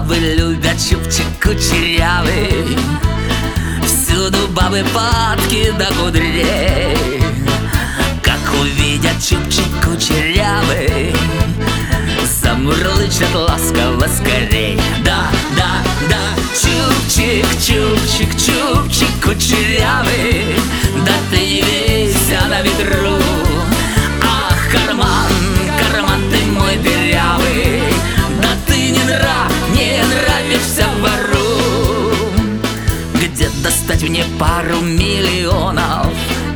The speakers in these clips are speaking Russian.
Бабы любят чубчик кучерявый, всюду бабы падки до кудрей. Как увидят чубчик кучерявый, замурлычат ласково скорей. Да, да, да, чубчик, чубчик, чубчик кучерявый, да ты не вейся на ветру. Ах, карман, карман ты мой дырявый, да ты не нравишься вору. Где достать мне пару миллионов?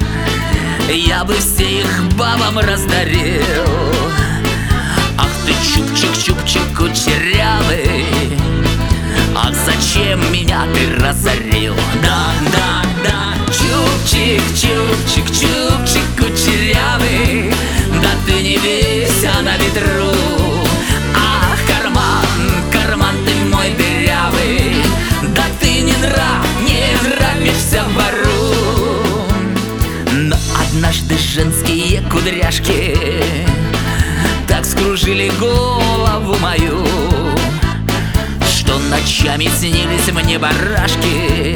Я бы все их бабам раздарил. Ах ты чубчик, чубчик кучерявый, ах, зачем меня ты разорил? Да, да, да, чубчик, чубчик, чубчик кучерявый, да ты не вейся на ветру. Ах, карман, карман ты мой дырявый, да ты не нравишься вору. Но однажды женские кудряшки так скружили голову мою, что ночами снились мне барашки,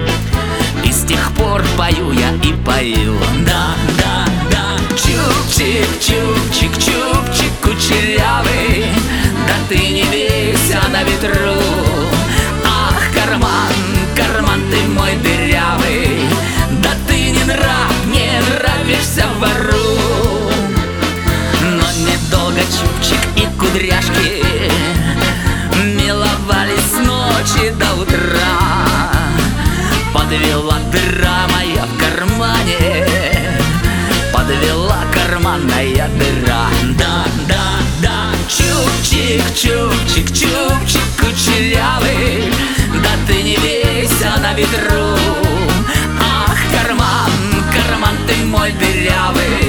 и с тех пор пою я и пою. Да, да, да, чубчик, чубчик, чубчик кучерявый, да ты не вейся на ветру. Ах, карман, карман ты мой дырявый, да ты не нравишься вору. Но недолго чубчик и кудряшки миловались с ночи до утра. Подвела дыра моя в кармане, подвела карманная дыра. Да, да, да, чубчик, чубчик, чубчик кучерявый, да ты не вейся на ветру. Ах, карман, карман ты мой дырявый,